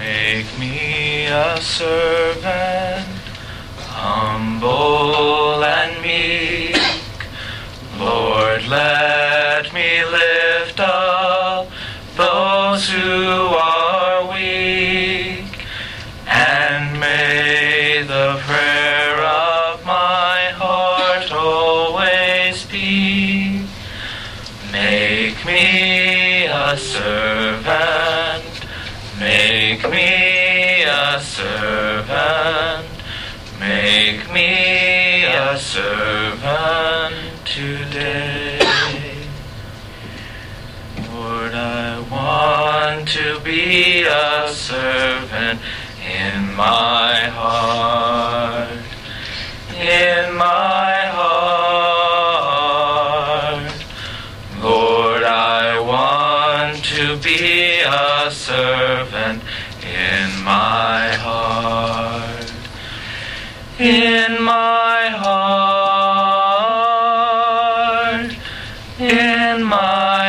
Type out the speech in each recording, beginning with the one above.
Make me a servant, humble and meek. Lord, let me lift up those who are weak, and may the prayer of my heart always be, make me a servant, make me a servant, make me a servant today. Lord, I want to be a servant in my heart, in my heart. Lord, I want to be a servant in my heart, in my heart, in my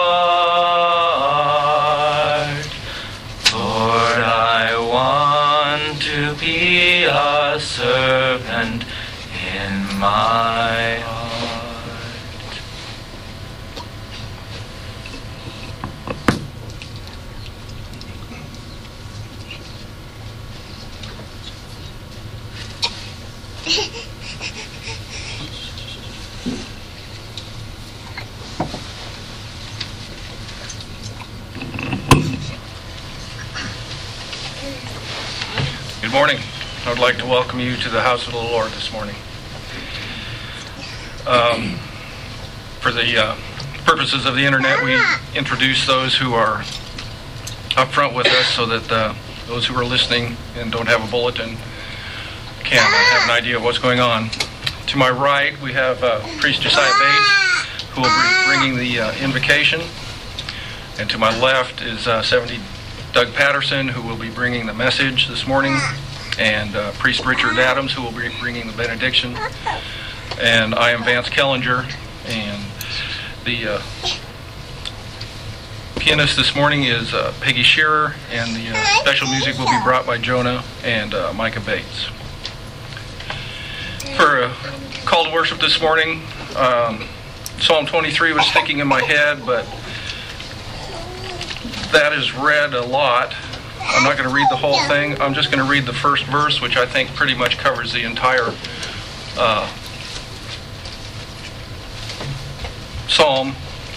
heart. Lord, I want to be a servant in my heart. Good morning. I would like to welcome you to the house of the Lord this morning. For the purposes of the internet, we introduce those who are up front with us so that those who are listening and don't have a bulletin can have an idea of what's going on. To my right, we have Priest Josiah Bates, who will be bringing the invocation. And to my left is 70 Doug Patterson, who will be bringing the message this morning, and Priest Richard Adams, who will be bringing the benediction. And I am Vance Kellinger, and the pianist this morning is Peggy Shearer, and the special music will be brought by Jonah and Micah Bates. For a call to worship this morning, Psalm 23 was sticking in my head, but that is read a lot. I'm not going to read the whole thing. I'm just going to read the first verse, which I think pretty much covers the entire psalm.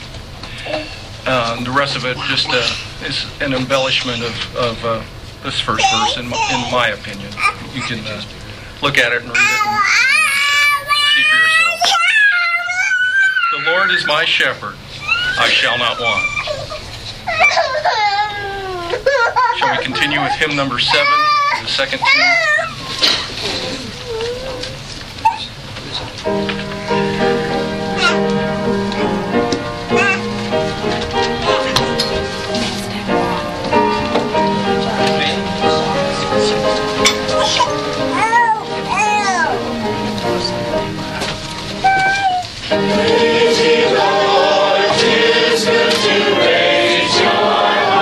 The rest of it just is an embellishment of this first verse, in my opinion. You can look at it and read it and see for yourself. The Lord is my shepherd, I shall not want. Shall we continue with hymn number 7, the second tune?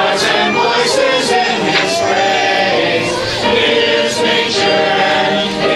Nature and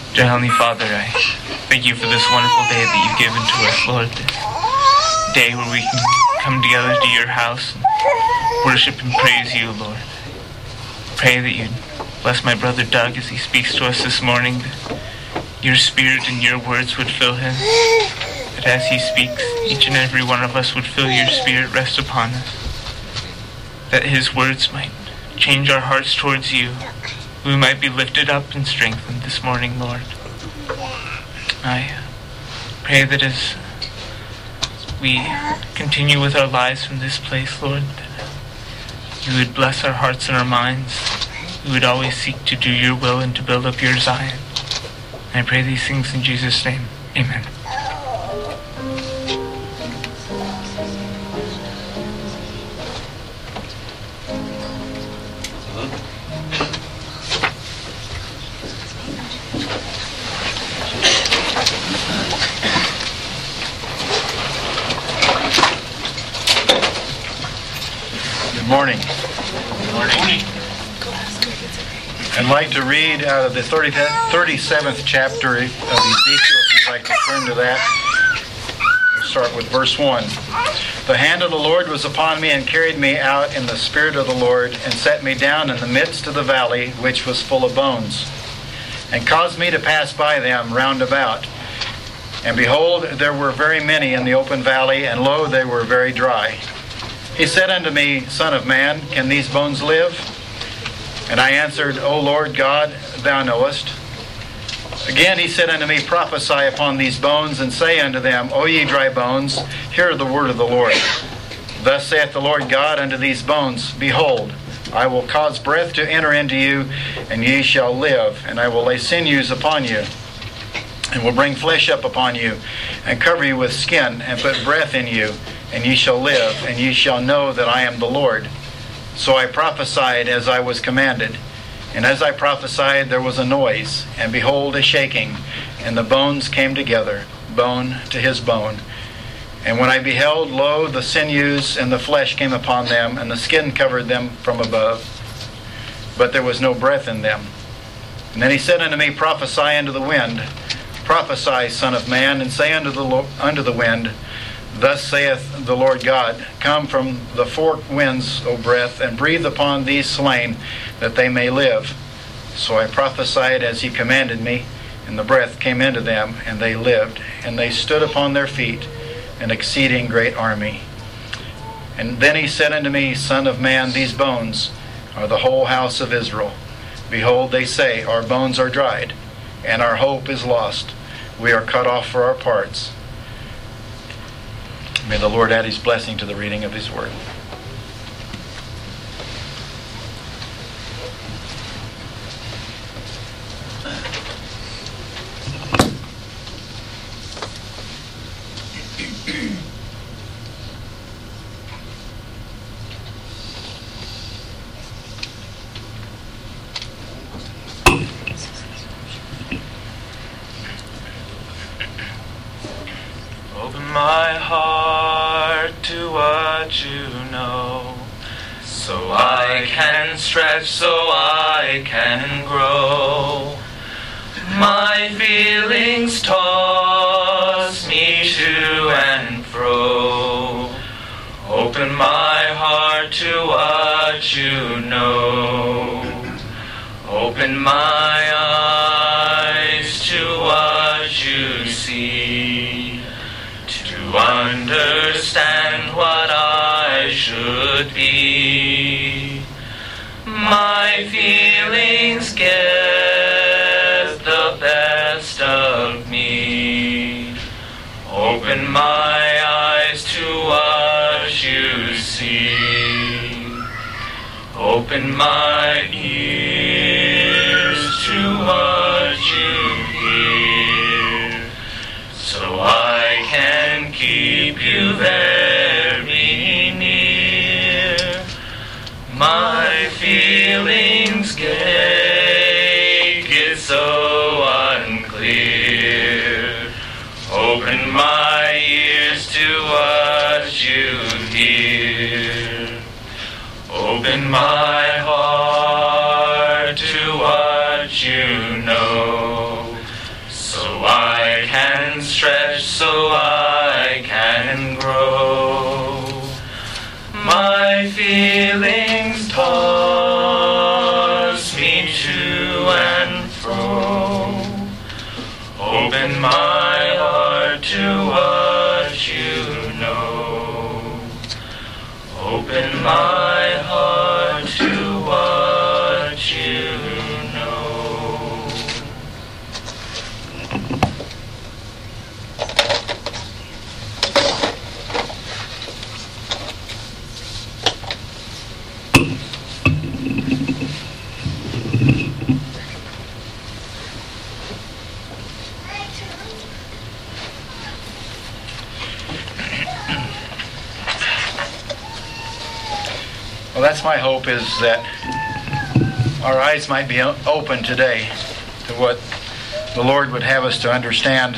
Dear Heavenly Father, I thank you for this wonderful day that you've given to us, Lord. This day where we can come together to your house and worship and praise you, Lord. Pray that you'd bless my brother Doug as he speaks to us this morning, that your spirit and your words would fill him, that as he speaks, each and every one of us would feel your spirit rest upon us, that his words might change our hearts towards you, we might be lifted up and strengthened this morning, Lord. I pray that as we continue with our lives from this place, Lord, that you would bless our hearts and our minds. We would always seek to do your will and to build up your Zion. I pray these things in Jesus' name. Amen. Good morning. Good morning. I'd like to read out of the 37th chapter of Ezekiel, if you'd like to turn to that. We'll start with verse 1. The hand of the Lord was upon me and carried me out in the spirit of the Lord and set me down in the midst of the valley which was full of bones, and caused me to pass by them round about. And behold, there were very many in the open valley, and lo, they were very dry. He said unto me, Son of man, can these bones live? And I answered, O Lord God, thou knowest. Again he said unto me, Prophesy upon these bones, and say unto them, O ye dry bones, hear the word of the Lord. Thus saith the Lord God unto these bones, Behold, I will cause breath to enter into you, and ye shall live, and I will lay sinews upon you, and will bring flesh up upon you, and cover you with skin, and put breath in you, and ye shall live, and ye shall know that I am the Lord. So I prophesied as I was commanded. And as I prophesied, there was a noise, and behold, a shaking, and the bones came together, bone to his bone. And when I beheld, lo, the sinews and the flesh came upon them, and the skin covered them from above, but there was no breath in them. And then he said unto me, Prophesy unto the wind. Prophesy, Son of man, and say unto the wind, Thus saith the Lord God, Come from the four winds, O breath, and breathe upon these slain, that they may live. So I prophesied as he commanded me, and the breath came into them, and they lived, and they stood upon their feet, an exceeding great army. And then he said unto me, Son of man, these bones are the whole house of Israel. Behold, they say, Our bones are dried, and our hope is lost. We are cut off for our parts. May the Lord add his blessing to the reading of his word. Open my heart to what you know, so I can stretch, so I can grow. My feelings toss me to and fro. Open my heart to what you know. Open my eyes to what you see, to understand what I should be. My feelings get the best of me. Open my eyes to what you see. Open my ears to what you hear, so I can keep you very near. My feelings get so unclear. Open my ears to what you hear. Open my heart to what you know, so I can stretch, so I can grow. My feelings toss me to and fro. Open my heart to what you know. Open my heart to what you know. Well, that's my hope, is that our eyes might be open today to what the Lord would have us to understand.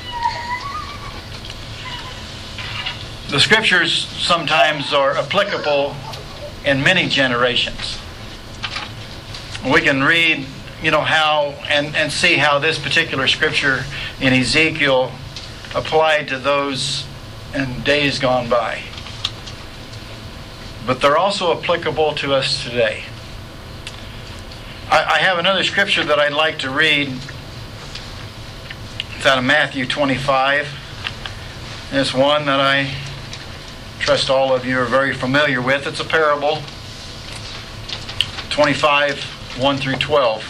The Scriptures sometimes are applicable in many generations. We can read, how and see how this particular Scripture in Ezekiel applied to those in days gone by. But they're also applicable to us today. I have another scripture that I'd like to read. It's out of Matthew 25. And it's one that I trust all of you are very familiar with. It's a parable. 25, 1 through 12.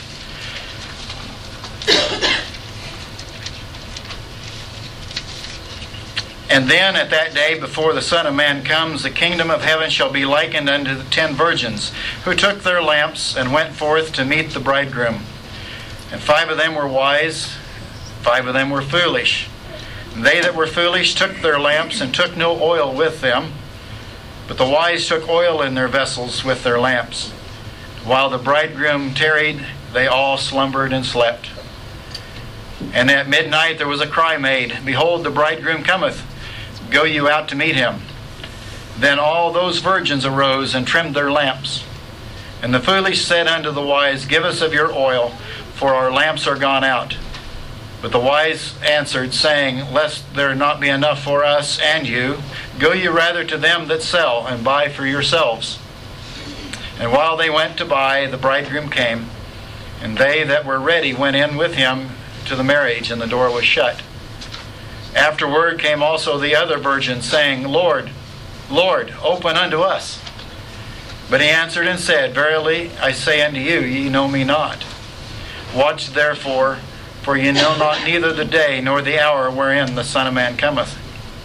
And then at that day, before the Son of Man comes, the kingdom of heaven shall be likened unto the 10 virgins, who took their lamps and went forth to meet the bridegroom. And 5 of them were wise, 5 of them were foolish. And they that were foolish took their lamps and took no oil with them, but the wise took oil in their vessels with their lamps. While the bridegroom tarried, they all slumbered and slept. And at midnight there was a cry made, Behold, the bridegroom cometh. Go you out to meet him. Then all those virgins arose and trimmed their lamps. And the foolish said unto the wise, Give us of your oil, for our lamps are gone out. But the wise answered, saying, Lest there not be enough for us and you, go ye rather to them that sell, and buy for yourselves. And while they went to buy, the bridegroom came, and they that were ready went in with him to the marriage, and the door was shut. Afterward came also the other virgins, saying, Lord, Lord, open unto us. But he answered and said, Verily I say unto you, ye know me not. Watch therefore, for ye know not neither the day nor the hour wherein the Son of Man cometh.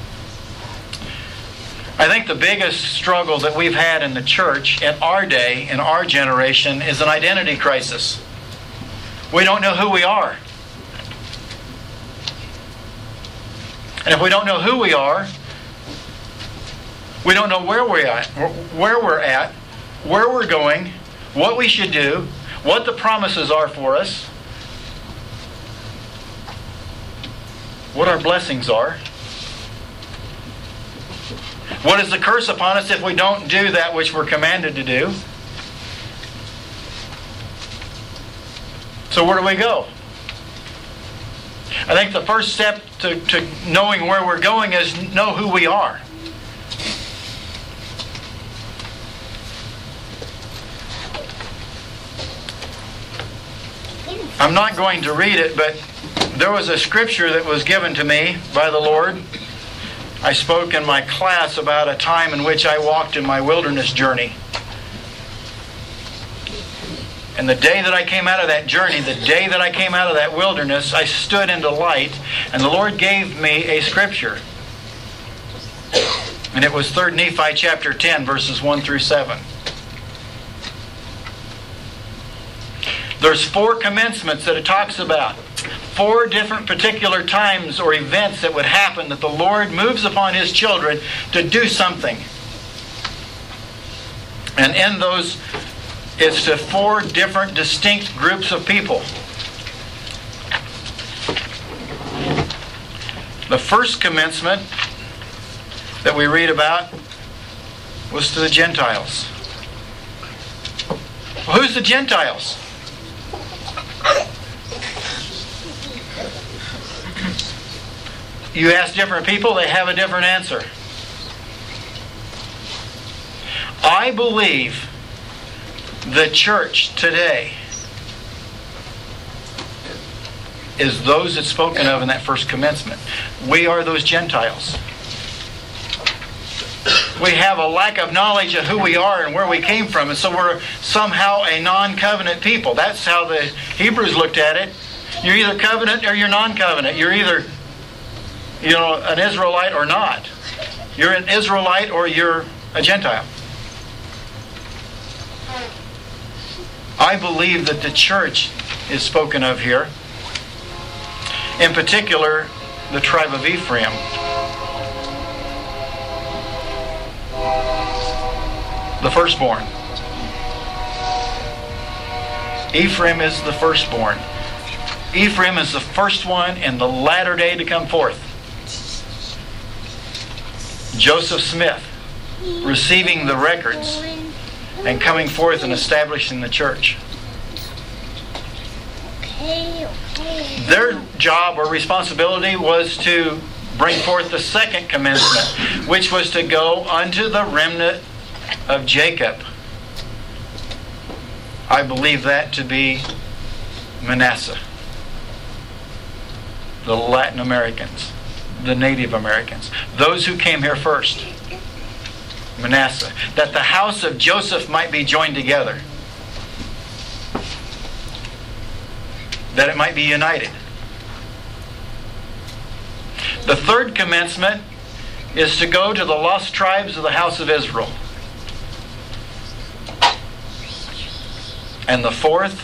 I think the biggest struggle that we've had in the church in our day, in our generation, is an identity crisis. We don't know who we are. And if we don't know who we are, we don't know where we're at, where we're going, what we should do, what the promises are for us, what our blessings are. What is the curse upon us if we don't do that which we're commanded to do? So where do we go? I think the first step to knowing where we're going is know who we are. I'm not going to read it, but there was a scripture that was given to me by the Lord. I spoke in my class about a time in which I walked in my wilderness journey. And the day that I came out of that journey, the day that I came out of that wilderness, I stood in delight, and the Lord gave me a scripture. And it was 3 Nephi chapter 10, verses 1 through 7. There's 4 commencements that it talks about. 4 different particular times or events that would happen that the Lord moves upon His children to do something. And in those, it's to 4 different distinct groups of people. The first commencement that we read about was to the Gentiles. Well, who's the Gentiles? You ask different people, they have a different answer. I believe the church today is those that's spoken of in that first commencement. We are those Gentiles. We have a lack of knowledge of who we are and where we came from, and so we're somehow a non-covenant people. That's how the Hebrews looked at it. You're either covenant or you're non-covenant. You're either, an Israelite or not. You're an Israelite or you're a Gentile. I believe that the church is spoken of here. In particular, the tribe of Ephraim. The firstborn. Ephraim is the firstborn. Ephraim is the first one in the latter day to come forth. Joseph Smith receiving the records and coming forth and establishing the church. Their job or responsibility was to bring forth the second commencement, which was to go unto the remnant of Jacob. I believe that to be Manasseh, the Latin Americans, the Native Americans, those who came here first. Manasseh, that the house of Joseph might be joined together, that it might be united. The third commencement is to go to the lost tribes of the house of Israel. And the fourth,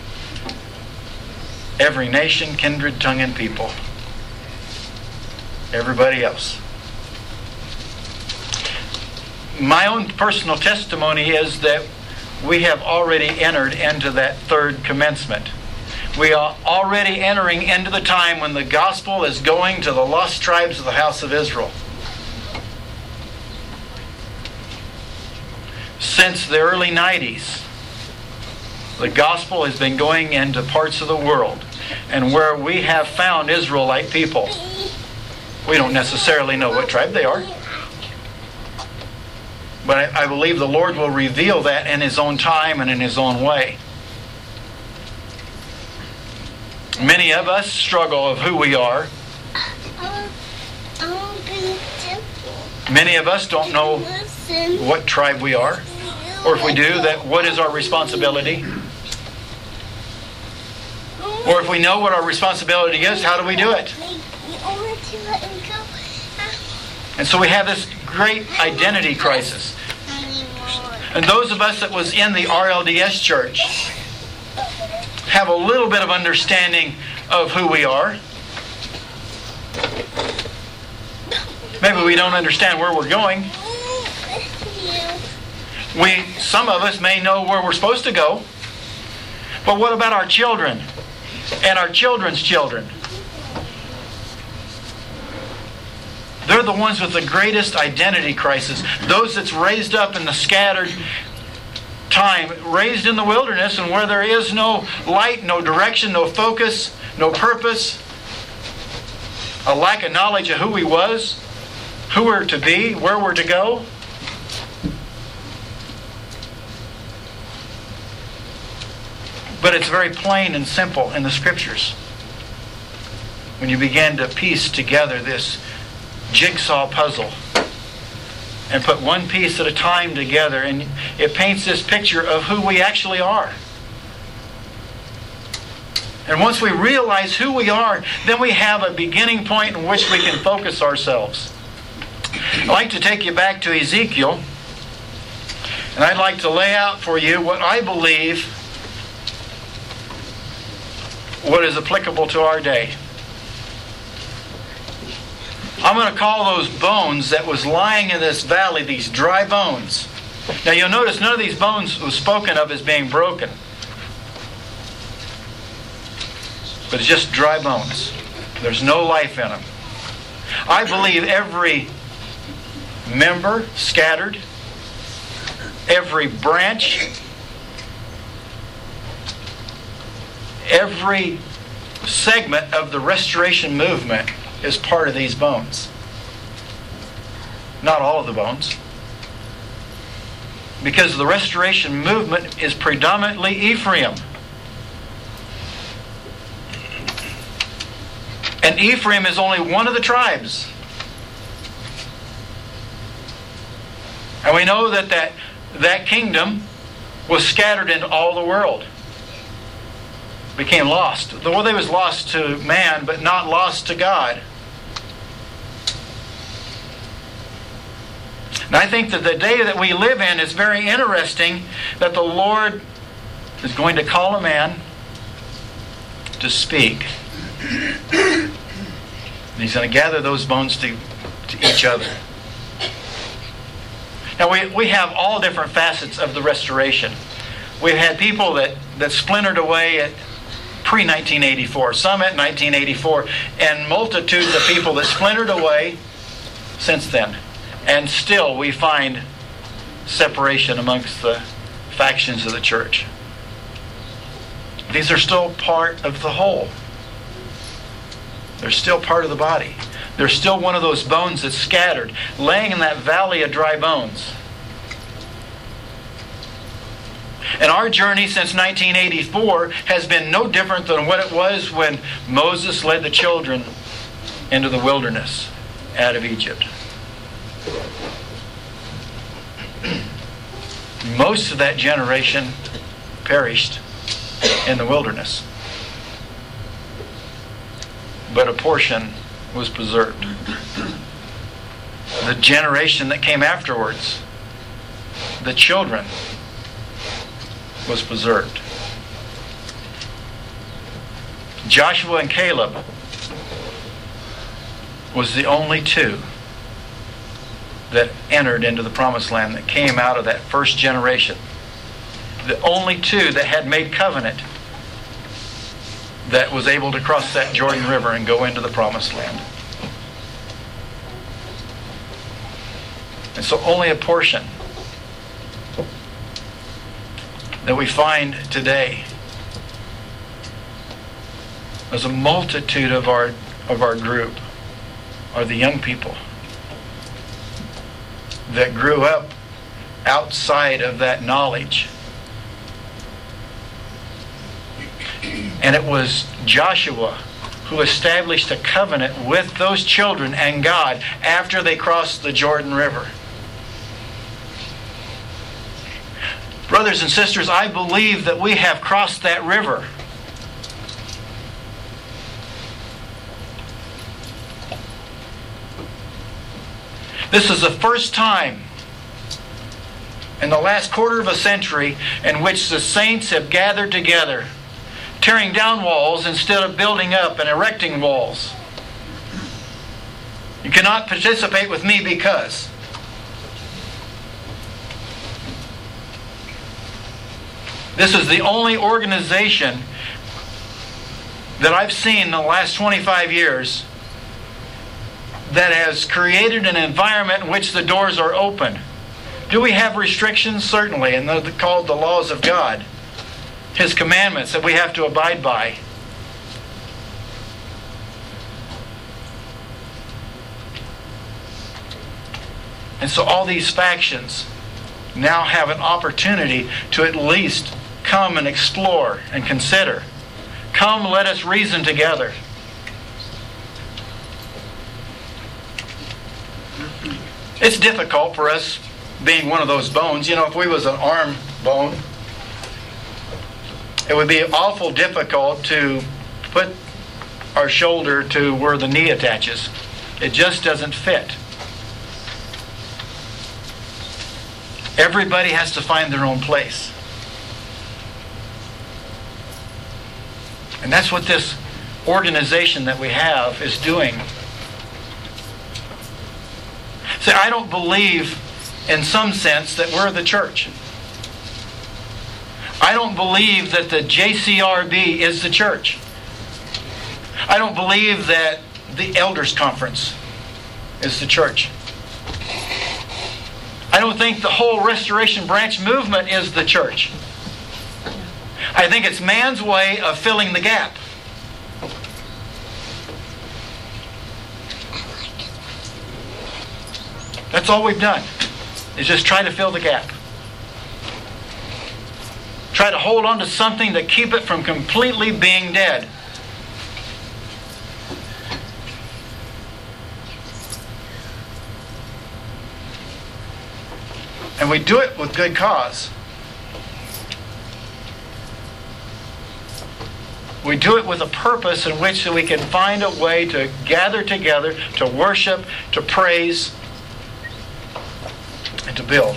every nation, kindred, tongue, and people. Everybody else. My own personal testimony is that we have already entered into that third commencement. We are already entering into the time when the gospel is going to the lost tribes of the house of Israel. Since the early 90s, the gospel has been going into parts of the world, and where we have found Israelite people, we don't necessarily know what tribe they are. But I believe the Lord will reveal that in His own time and in His own way. Many of us struggle of who we are. Many of us don't know what tribe we are. Or if we do, that what is our responsibility? Or if we know what our responsibility is, how do we do it? And so we have this great identity crisis. And those of us that was in the RLDS church have a little bit of understanding of who we are. Maybe we don't understand where we're going. Some of us may know where we're supposed to go. But what about our children and our children's children? They're the ones with the greatest identity crisis. Those that's raised up in the scattered time, raised in the wilderness, and where there is no light, no direction, no focus, no purpose, a lack of knowledge of who we was, who we're to be, where we're to go. But it's very plain and simple in the Scriptures. When you begin to piece together this jigsaw puzzle and put one piece at a time together, and it paints this picture of who we actually are. And once we realize who we are, then we have a beginning point in which we can focus ourselves. I'd like to take you back to Ezekiel, and I'd like to lay out for you what I believe what is applicable to our day. I'm going to call those bones that was lying in this valley, these dry bones. Now you'll notice none of these bones was spoken of as being broken. But it's just dry bones. There's no life in them. I believe every member scattered, every branch, every segment of the restoration movement is part of these bones. Not all of the bones. Because the restoration movement is predominantly Ephraim. And Ephraim is only one of the tribes. And we know that kingdom was scattered into all the world. Became lost. Well, they was lost to man, but not lost to God. And I think that the day that we live in is very interesting, that the Lord is going to call a man to speak. And He's going to gather those bones to each other. Now we have all different facets of the restoration. We've had people that splintered away at pre-1984, some at 1984, and multitudes of people that splintered away since then. And still we find separation amongst the factions of the church. These are still part of the whole. They're still part of the body. They're still one of those bones that's scattered, laying in that valley of dry bones. And our journey since 1984 has been no different than what it was when Moses led the children into the wilderness out of Egypt. Most of that generation perished in the wilderness. But a portion was preserved. The generation that came afterwards, the children, was preserved. Joshua and Caleb was the only two that entered into the promised land, that came out of that first generation. The only two that had made covenant, that was able to cross that Jordan River and go into the promised land. And so only a portion that we find today. There's a multitude of our group are the young people that grew up outside of that knowledge. And it was Joshua who established a covenant with those children and God after they crossed the Jordan River. Brothers and sisters, I believe that we have crossed that river. This is the first time in the last quarter of a century in which the saints have gathered together, tearing down walls instead of building up and erecting walls. You cannot participate with me because this is the only organization that I've seen in the last 25 years that has created an environment in which the doors are open. Do we have restrictions? Certainly, and they're called the laws of God. His commandments that we have to abide by. And so all these factions now have an opportunity to at least come and explore and consider. Come, let us reason together. It's difficult for us being one of those bones. You know, if we was an arm bone, it would be awful difficult to put our shoulder to where the knee attaches. It just doesn't fit. Everybody has to find their own place. And that's what this organization that we have is doing. See, I don't believe in some sense that we're the church. I don't believe that the JCRB is the church. I don't believe that the Elders Conference is the church. I don't think the whole Restoration Branch movement is the church. I think it's man's way of filling the gap. That's all we've done, is just try to fill the gap. Try to hold on to something to keep it from completely being dead. And we do it with good cause. We do it with a purpose in which we can find a way to gather together, to worship, to praise, and to build.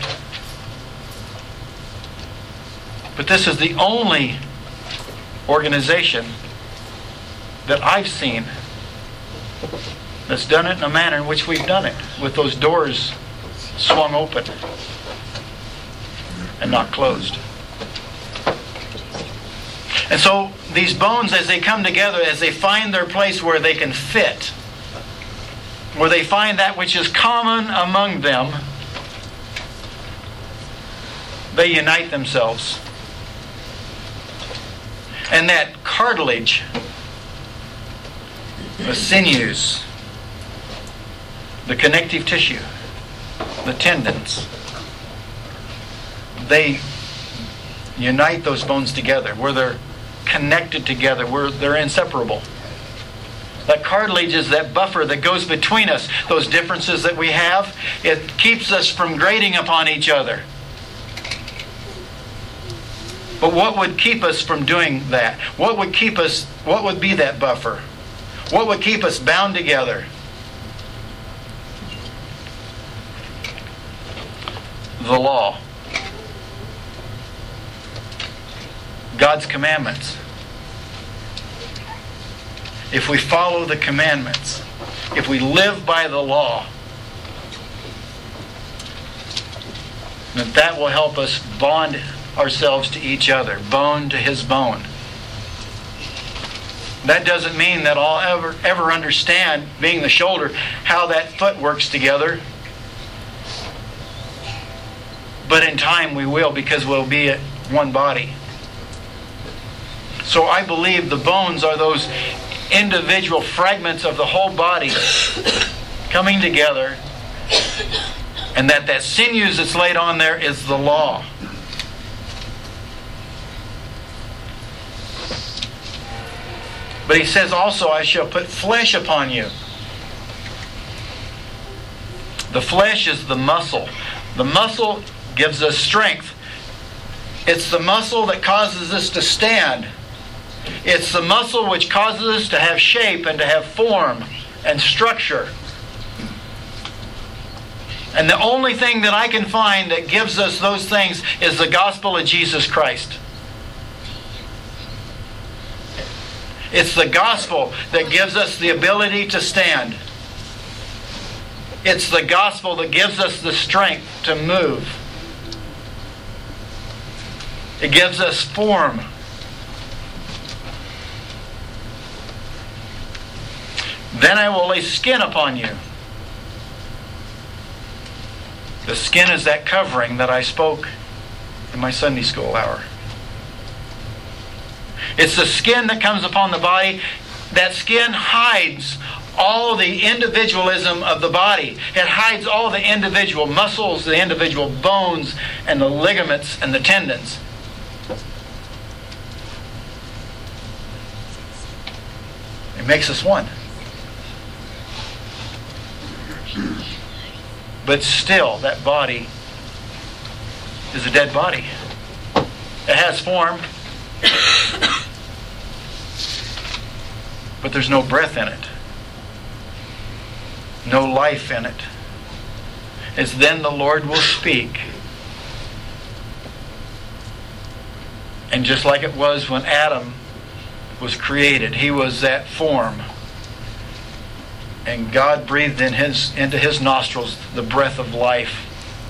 But this is the only organization that I've seen that's done it in a manner in which we've done it, with those doors swung open and not closed. And so these bones, as they come together, as they find their place where they can fit, where they find that which is common among them, they unite themselves. And that cartilage, the sinews, the connective tissue, the tendons, they unite those bones together, where they're connected together, where they're inseparable. That cartilage is that buffer that goes between us, those differences that we have. It keeps us from grating upon each other. But what would keep us from doing that? What would be that buffer? What would keep us bound together? The law. God's commandments. If we follow the commandments, if we live by the law, then that will help us bond ourselves to each other, bone to his bone. That doesn't mean that I'll ever understand, being the shoulder, how that foot works together. But in time we will, because we'll be one body. So I believe the bones are those individual fragments of the whole body coming together, and that sinews that's laid on there is the law. But he says also, I shall put flesh upon you. The flesh is the muscle. The muscle gives us strength. It's the muscle that causes us to stand. It's the muscle which causes us to have shape and to have form and structure. And the only thing that I can find that gives us those things is the gospel of Jesus Christ. It's the gospel that gives us the ability to stand. It's the gospel that gives us the strength to move. It gives us form. Then I will lay skin upon you. The skin is that covering that I spoke in my Sunday school hour. It's the skin that comes upon the body. That skin hides all the individualism of the body. It hides all the individual muscles, the individual bones, and the ligaments and the tendons. It makes us one. But still, that body is a dead body. It has form, but there's no breath in it. No life in it. It's then the Lord will speak. And just like it was when Adam was created, he was that form. And God breathed into his nostrils the breath of life.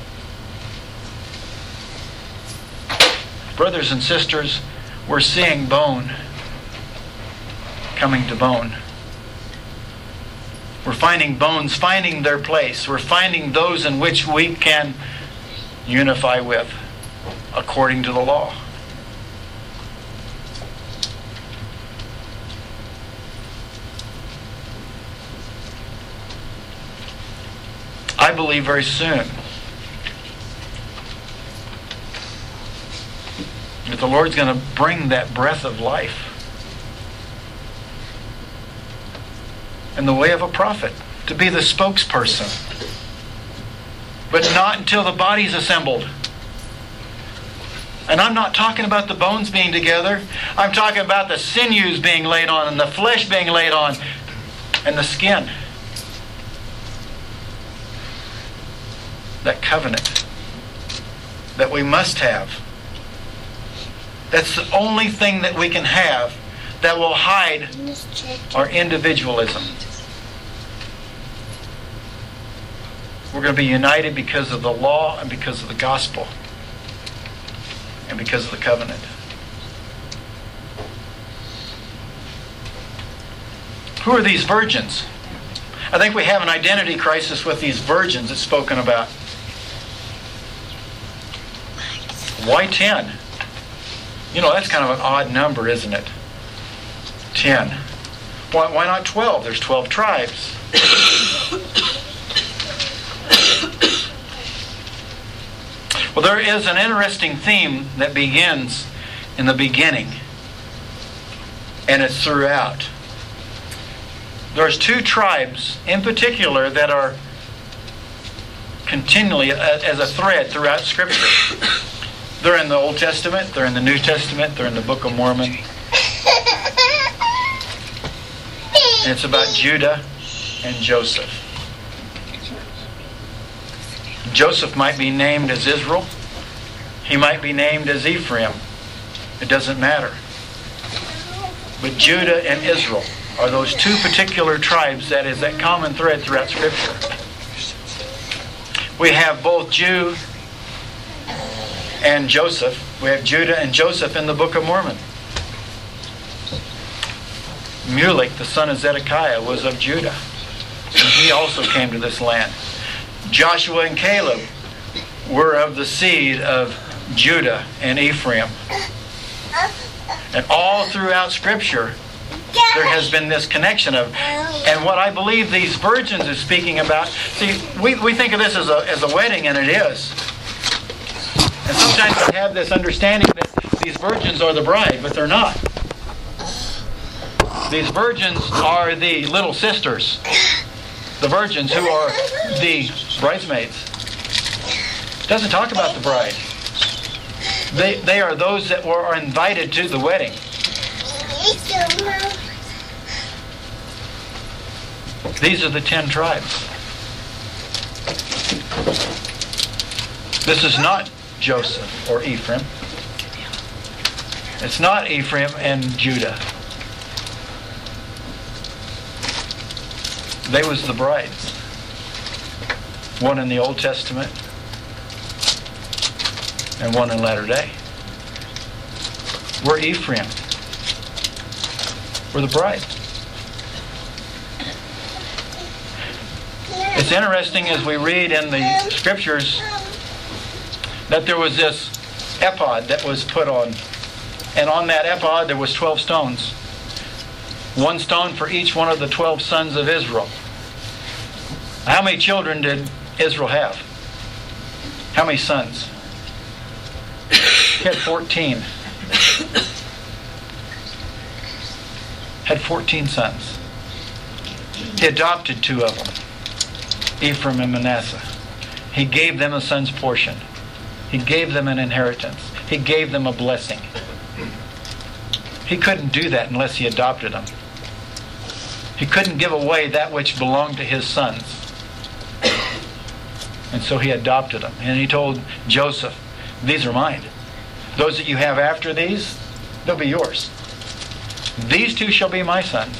Brothers and sisters, we're seeing bone coming to bone. We're finding bones finding their place. We're finding those in which we can unify with according to the law. I I believe very soon, that the Lord's going to bring that breath of life in the way of a prophet, to be the spokesperson. But not until the body's assembled. And I'm not talking about the bones being together. I'm talking about the sinews being laid on and the flesh being laid on and the skin. That covenant that we must have. That's the only thing that we can have that will hide our individualism. We're going to be united because of the law and because of the gospel and because of the covenant. Who are these virgins? I think we have an identity crisis with these virgins that's spoken about. Why 10? You know, that's kind of an odd number, isn't it? 10. Why not 12? There's 12 tribes. Well, there is an interesting theme that begins in the beginning, and it's throughout. There's 2 tribes in particular that are continually as a thread throughout Scripture. They're in the Old Testament, they're in the New Testament, they're in the Book of Mormon. And it's about Judah and Joseph. Joseph might be named as Israel. He might be named as Ephraim. It doesn't matter. But Judah and Israel are those 2 particular tribes that is that common thread throughout Scripture. We have both Jew and Joseph. We have Judah and Joseph in the Book of Mormon. Mulek, the son of Zedekiah, was of Judah. And he also came to this land. Joshua and Caleb were of the seed of Judah and Ephraim. And all throughout Scripture, there has been this connection of, and what I believe these virgins are speaking about, see, we think of this as a wedding, and it is. And sometimes we have this understanding that these virgins are the bride, but they're not. These virgins are the little sisters. The virgins who are the bridesmaids. It doesn't talk about the bride. They are those that were invited to the wedding. These are the 10 tribes. This is not Joseph or Ephraim. It's not Ephraim and Judah. They was the brides. One in the Old Testament and one in latter day. We're Ephraim. We're the bride. It's interesting as we read in the Scriptures that there was this ephod that was put on. And on that ephod there was 12 stones. 1 stone for each one of the 12 sons of Israel. How many children did Israel have? How many sons? He had 14. Had 14 sons. He adopted 2 of them, Ephraim and Manasseh. He gave them a son's portion. He gave them an inheritance. He gave them a blessing. He couldn't do that unless he adopted them. He couldn't give away that which belonged to his sons. And so he adopted them. And he told Joseph, these are mine. Those that you have after these, they'll be yours. These 2 shall be my sons.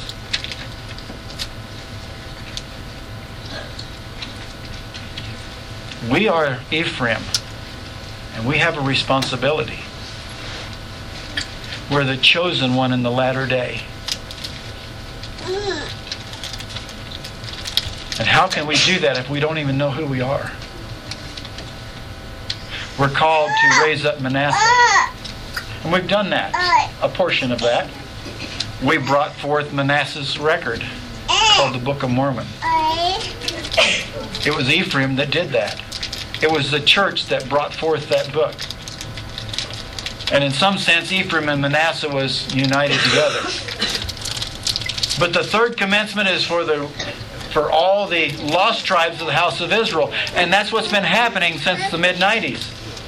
We are Ephraim, and we have a responsibility. We're the chosen one in the latter day. And how can we do that if we don't even know who we are? We're called to raise up Manasseh. And we've done that, a portion of that. We brought forth Manasseh's record, called the Book of Mormon. It was Ephraim that did that. It was the church that brought forth that book. And in some sense, Ephraim and Manasseh was united together. But the third commencement is for all the lost tribes of the house of Israel. And that's what's been happening since the mid-90s.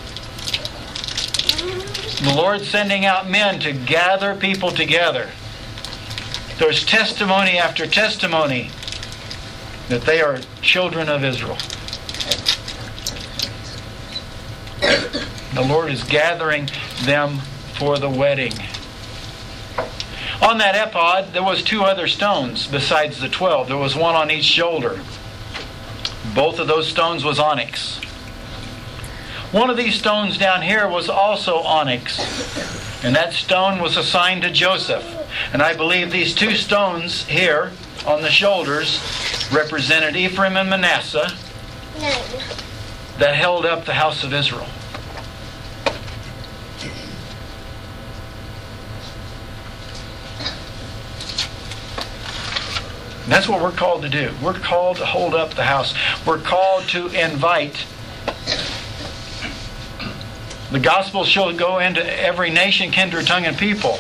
The Lord's sending out men to gather people together. There's testimony after testimony that they are children of Israel. The Lord is gathering them for the wedding. On that ephod, there was 2 other stones besides the 12. There was one on each shoulder. Both of those stones was onyx. One of these stones down here was also onyx. And that stone was assigned to Joseph. And I believe these 2 stones here on the shoulders represented Ephraim and Manasseh that held up the house of Israel. And that's what we're called to do. We're called to hold up the house. We're called to invite. The gospel shall go into every nation, kindred, tongue, and people.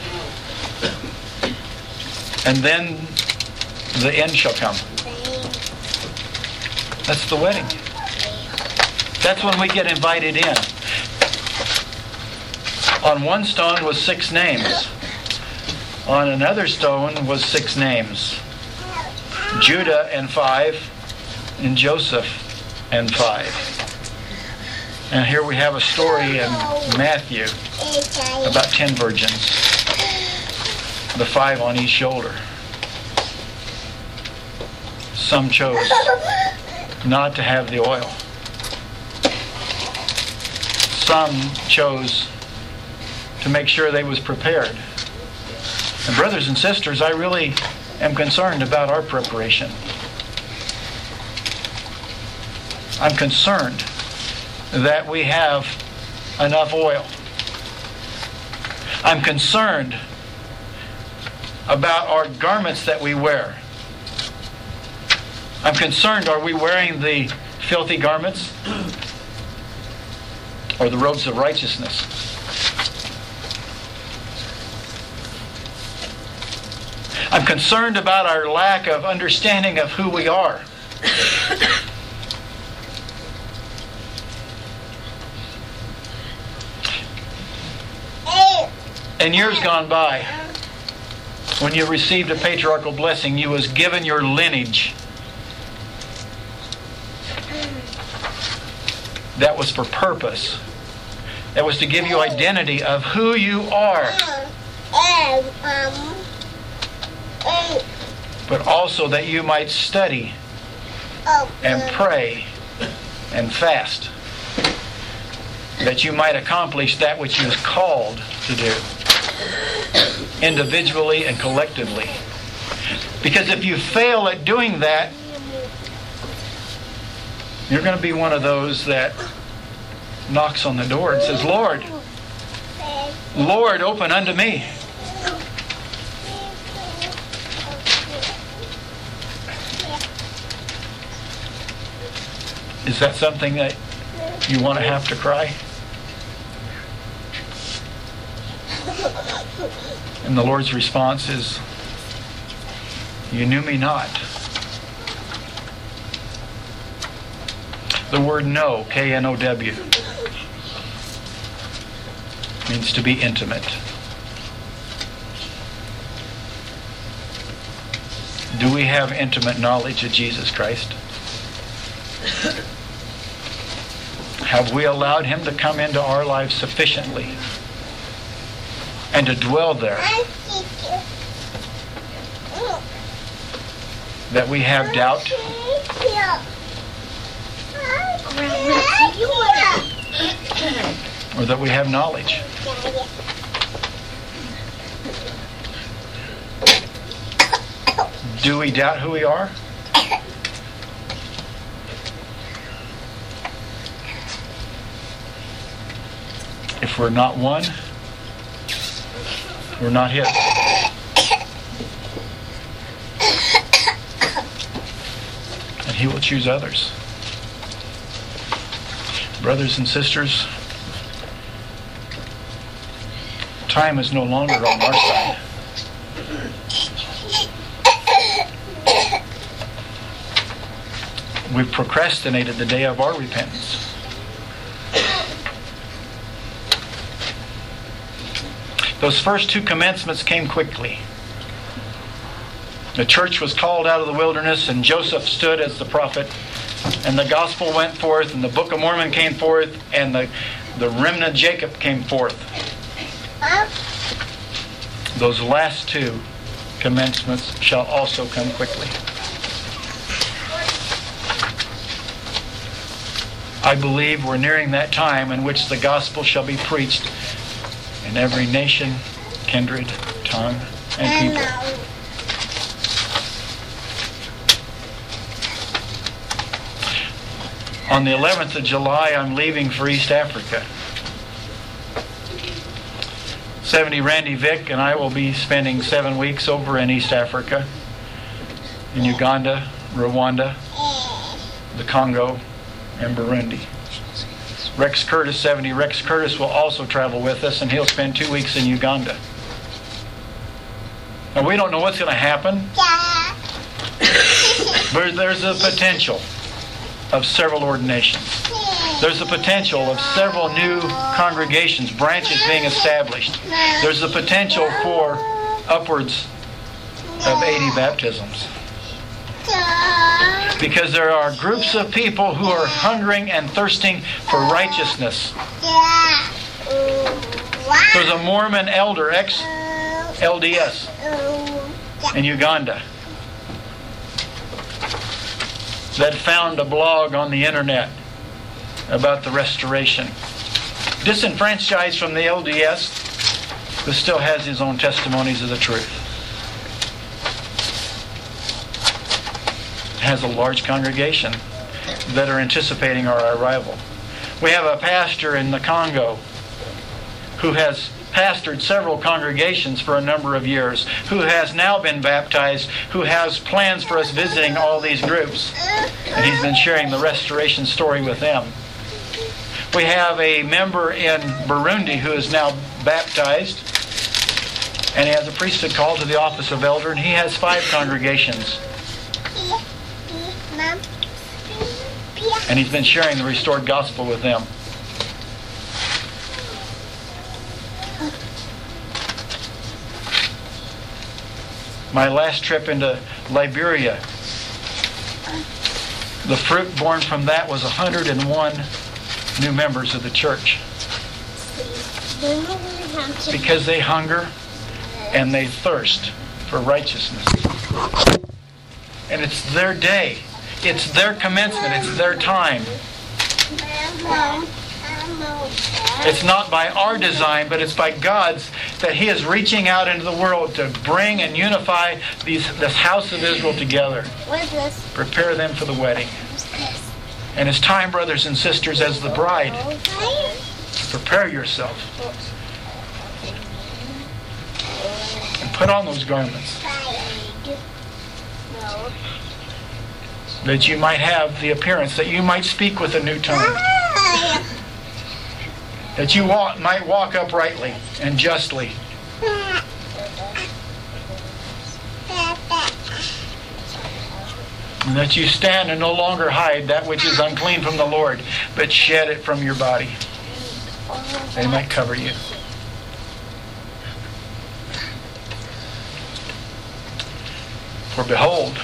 And then the end shall come. That's the wedding. That's when we get invited in. On one stone was 6 names. On another stone was 6 names. Judah and 5, and Joseph and 5. And here we have a story in Matthew about 10 virgins. The 5 on each shoulder. Some chose not to have the oil. Some chose to make sure they was prepared. And brothers and sisters, I really am concerned about our preparation. I'm concerned that we have enough oil. I'm concerned about our garments that we wear. I'm concerned, are we wearing the filthy garments or the robes of righteousness? I'm concerned about our lack of understanding of who we are. In years gone by, when you received a patriarchal blessing, you was given your lineage. That was for purpose. That was to give you identity of who you are. But also that you might study and pray and fast. That you might accomplish that which you was called to do. Individually and collectively. Because if you fail at doing that, you're going to be one of those that knocks on the door and says, Lord, Lord, open unto me. Is that something that you want to have to cry? And the Lord's response is, you knew me not. The word know, K-N-O-W, means to be intimate. Do we have intimate knowledge of Jesus Christ? Have we allowed Him to come into our lives sufficiently and to dwell there that we have doubt? Or that we have knowledge? Do we doubt who we are? If we're not one, we're not His. And He will choose others. Brothers and sisters, time is no longer on our side. We've procrastinated the day of our repentance. Those first two commencements came quickly. The church was called out of the wilderness, and Joseph stood as the prophet, and the gospel went forth, and the Book of Mormon came forth, and the remnant of Jacob came forth. Those last two commencements shall also come quickly. I believe we're nearing that time in which the gospel shall be preached in every nation, kindred, tongue, and people. On the 11th of July, I'm leaving for East Africa. 70 Randy Vick and I will be spending 7 weeks over in East Africa, in Uganda, Rwanda, the Congo, and Burundi. Rex Curtis, 70 Rex Curtis, will also travel with us, and he'll spend 2 weeks in Uganda. Now, we don't know what's going to happen, but there's a potential of several ordinations. There's the potential of several new congregations, branches being established. There's the potential for upwards of 80 baptisms. Because there are groups of people who are hungering and thirsting for righteousness. There's a Mormon elder, ex-LDS, in Uganda, that found a blog on the internet about the restoration. Disenfranchised from the LDS, but still has his own testimonies of the truth. Has a large congregation that are anticipating our arrival. We have a pastor in the Congo who has pastored several congregations for a number of years, who has now been baptized, who has plans for us visiting all these groups, and he's been sharing the restoration story with them. We have a member in Burundi who is now baptized, and he has a priesthood call to the office of elder, and he has 5 congregations. And he's been sharing the restored gospel with them. My last trip into Liberia, the fruit born from that was 101 new members of the church. Because they hunger and they thirst for righteousness. And it's their day. It's their commencement. It's their time. It's not by our design, but it's by God's, that He is reaching out into the world to bring and unify this house of Israel together. Prepare them for the wedding. And it's time, brothers and sisters, as the bride, prepare yourself. And put on those garments. That you might have the appearance, that you might speak with a new tongue. That you might walk uprightly and justly. And that you stand and no longer hide that which is unclean from the Lord, but shed it from your body. They might cover you. For behold,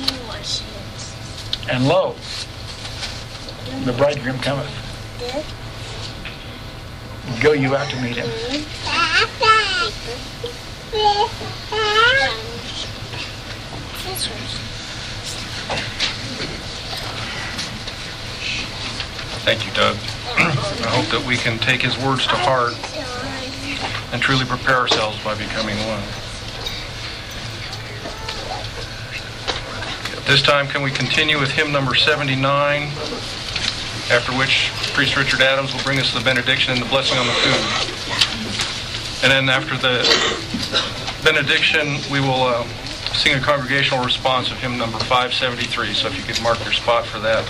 and lo, the bridegroom cometh. Go you out to meet him. Thank you, Doug. I hope that we can take his words to heart and truly prepare ourselves by becoming one. At this time, can we continue with hymn number 79, after which Priest Richard Adams will bring us the benediction and the blessing on the food. And then after the benediction, we will sing a congregational response of hymn number 573. So if you could mark your spot for that.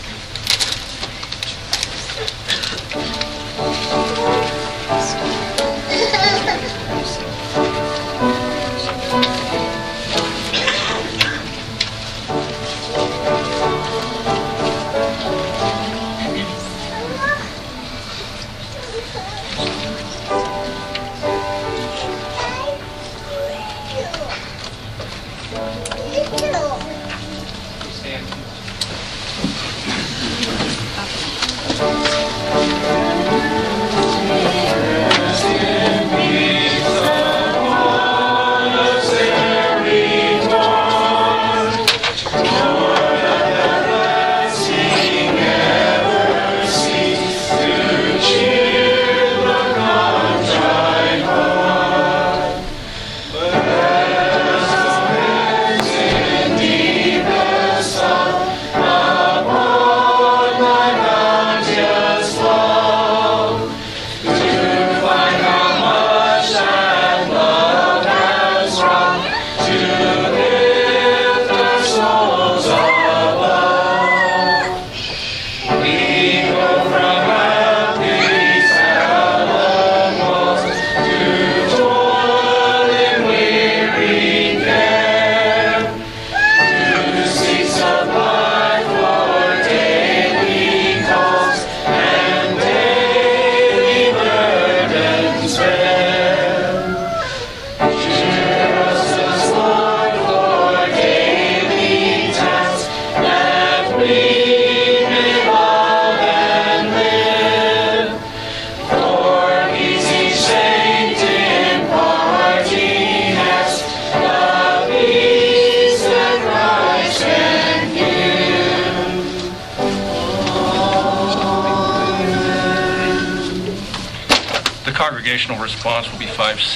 Congregational response will be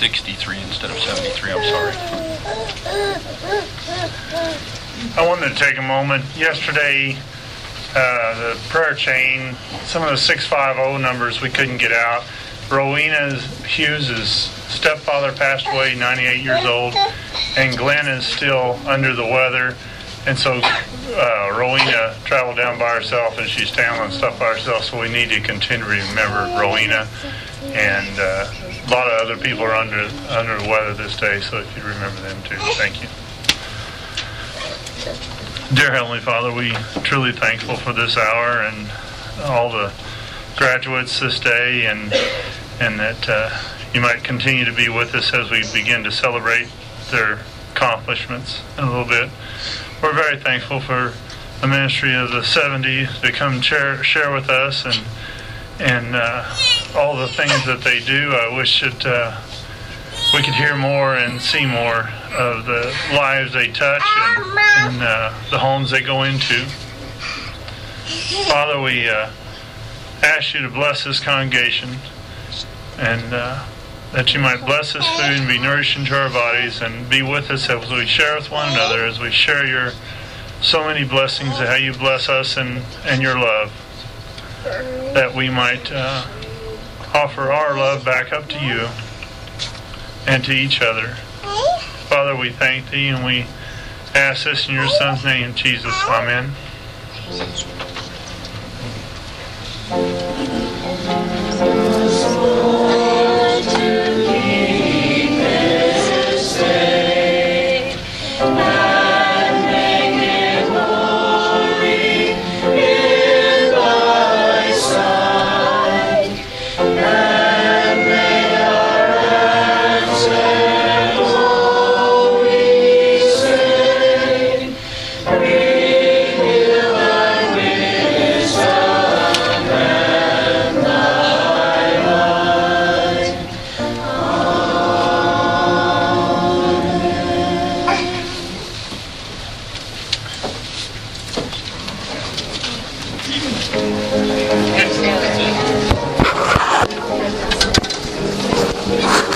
563 instead of 73. I'm sorry. I wanted to take a moment. Yesterday, the prayer chain, some of the 650 numbers we couldn't get out. Rowena Hughes' stepfather passed away, 98 years old, and Glenn is still under the weather. And so Rowena traveled down by herself, and she's handling stuff by herself, so we need to continue to remember Rowena. And a lot of other people are under the weather this day, so if you'd remember them too. Thank you. Dear Heavenly Father, we truly thankful for this hour and all the graduates this day, and that you might continue to be with us as we begin to celebrate their accomplishments in a little bit. We're very thankful for the ministry of the 70 to come share with us and all the things that they do. I wish that we could hear more and see more of the lives they touch and the homes they go into. Father, we ask you to bless this congregation, and that you might bless this food and be nourishing to our bodies, and be with us as we share with one another, as we share your so many blessings, how you bless us and your love, that we might offer our love back up to you and to each other. Father, we thank thee, and we ask this in your Son's name, Jesus. Amen.